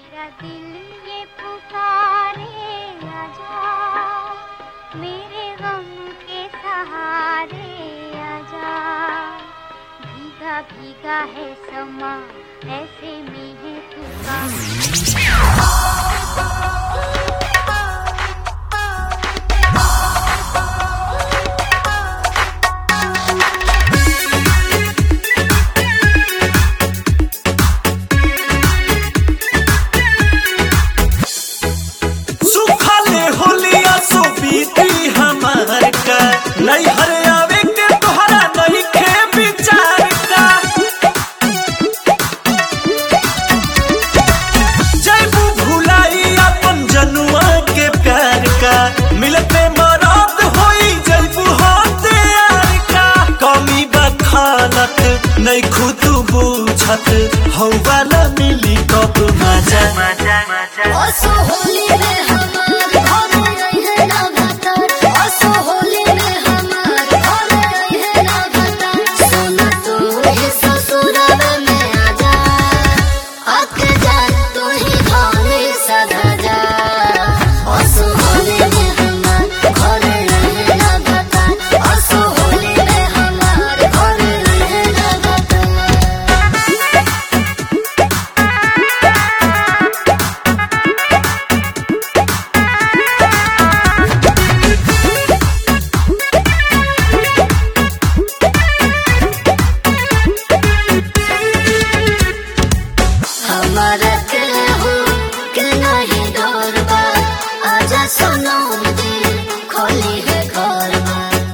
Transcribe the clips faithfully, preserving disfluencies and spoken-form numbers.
मेरा दिल ये पुकारे आजा, मेरे गम के सहारे आजा। भीगा भीगा है समा, ऐसे में है तू नहीं हर आवे के तोहरा नहीं खे विचार का। जैबू भुलाई अपन जनुआ के प्यार का, मिलते मराद होई जैबू होते यार का। कमी बखानत नहीं खुद बुझत, हौ वाला मिली कब मजा। असो होली में हमार घर रहे ना बता, असो होली में हमार घर रहे ना बता। सोना तू ही ससुराल में आजा, आके जा तू ही घर सदा जा। असो होली में हमार घर रहे ना बता, असो होली में हमार घर रहे ना बता। हमारा केहू के नहीं डर बा, आजा सोना दिल खोली है घर बा।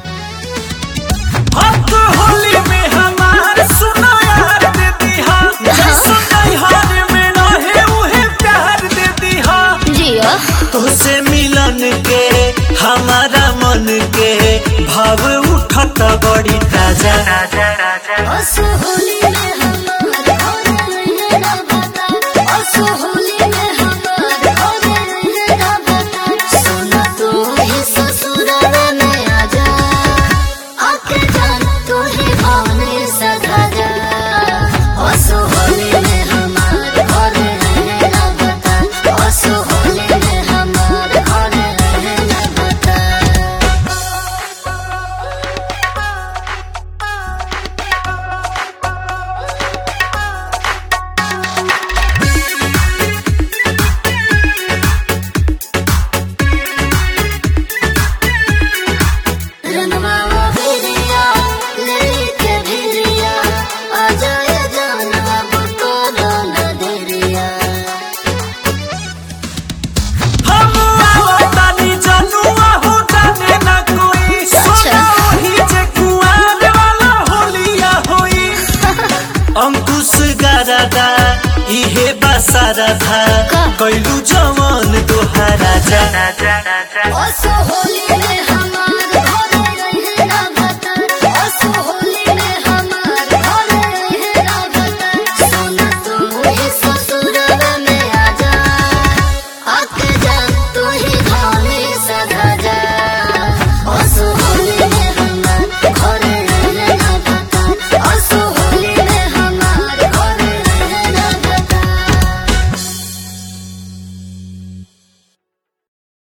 हक होली में हमार सुनो यार दे दिहा, जैसे नैहर में रहे उहे प्यार दे दिहा। जिया तोसे मिलन के हमारा मन के भाव उठत बड़ी ताजा। असो होली में हमार घर रहे ना बता, असो होली में हमार घर रहे ना बता। सोना तू ही ससुराल में आजा, आके जान तू ही भावने सदा जा। असो होली में हमार घर रहे ना बता, असो होली में हमार घर रहे ना बता। रनवावा भिरिया लेके भिरिया, आजा ये जानवा बतोरो न देरिया। हम आवतानी जनुआ हो जाने ना कोई, सोना वही जे कुआर वाला होलिया होई। अंकुश गरादा इहे बसारा था, का? कैलू जवान दोहारा जा। असो होली